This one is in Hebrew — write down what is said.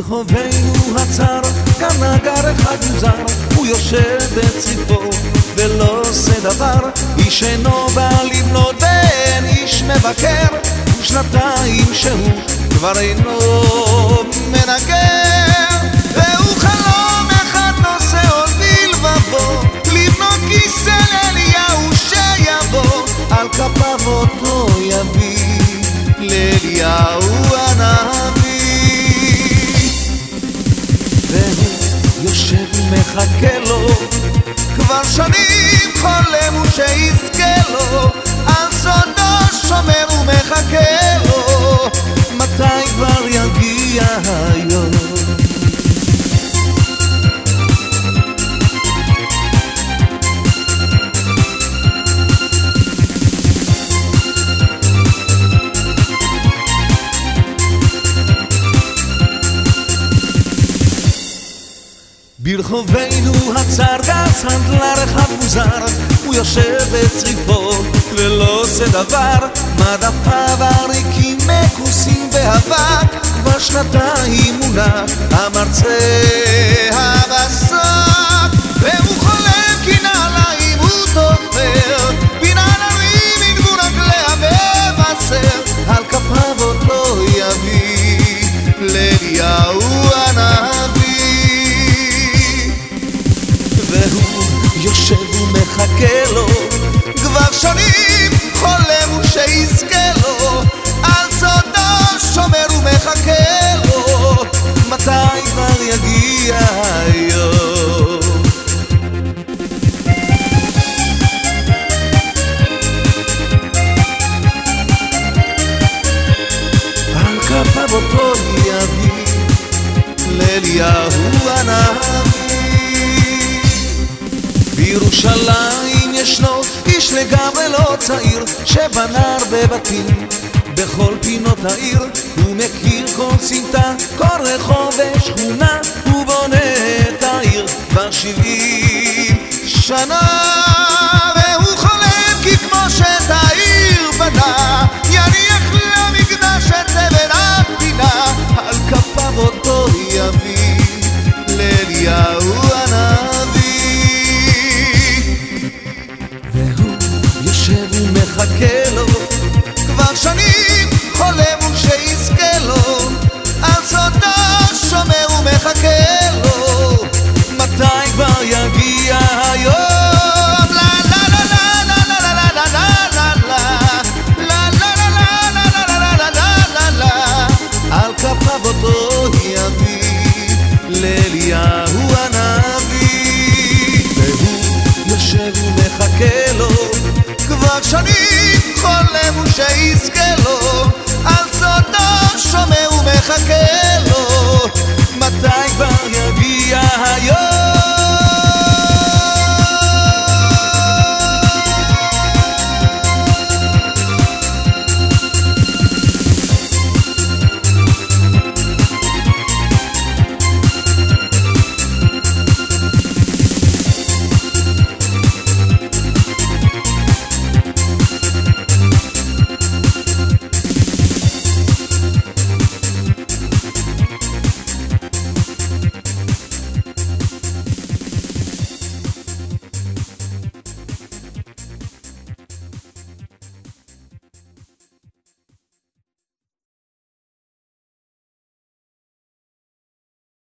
ברחובנו הצר, כאן נגר אחד מוזר, הוא יושב בצריפו ולא עושה דבר. איש אינו בא לבנות ואין איש מבקר, ושנתיים שהוא כבר אינו מנגר. והוא חלום אחד נושא עוד בלבבו, לבנות כיסא לאליהו שיבוא, על כפיו אותו יביא לאליהו הנביא. והוא יושב ומחכה לו, כבר שנים חולם הוא שיזכה לו, על סודו שומר ומחכה לו, מתי כבר יגיע היום. ברחובנו הצר גס הנדלר אחד מוזר, הוא יושב בצריפו ולא עושה דבר. מדפיו הריקים מכוסים באבק, כבר שנתיים מונח המרצה הבשק. והוא חולם כי נעליים הוא תופר, בנעליים ינגבו רגליה בבשר, על כפיו אותו יביא לאליהו הנביא. והוא יושב ומחכה לו, כבר שנים חולם הוא שיזכה לו, על סודו שומר ומחכה לו, מתי כבר יגיע היום. על כפיו אותו יביא לאליהו הנביא. בירושלים ישנו איש לגמרי לא צעיר, שבנה הרבה בתים בכל פינות העיר. הוא מכיר כל סמטה, כל רחוב ושכונה, הוא בונה את העיר כבר 70 שנה. והוא חולם כי כמו שאת העיר בנה, יניח למקדש את אבן הפינה, על כפיו אותו יביא לאליהו הנביא. מחכה לו, כבר שנים חולם הוא שיזכה לו, על סודו שומר ומחכה לו, מתי כבר יגיע היום. לה לה לה לה לה לה לה לה לה לה לה לה, על כפיו אותו יביא לאליהו הנביא. והוא יושב ומחכה לו, כבר שנים חולם הוא שיזכה לו, על סודו שומר ומחכה לו,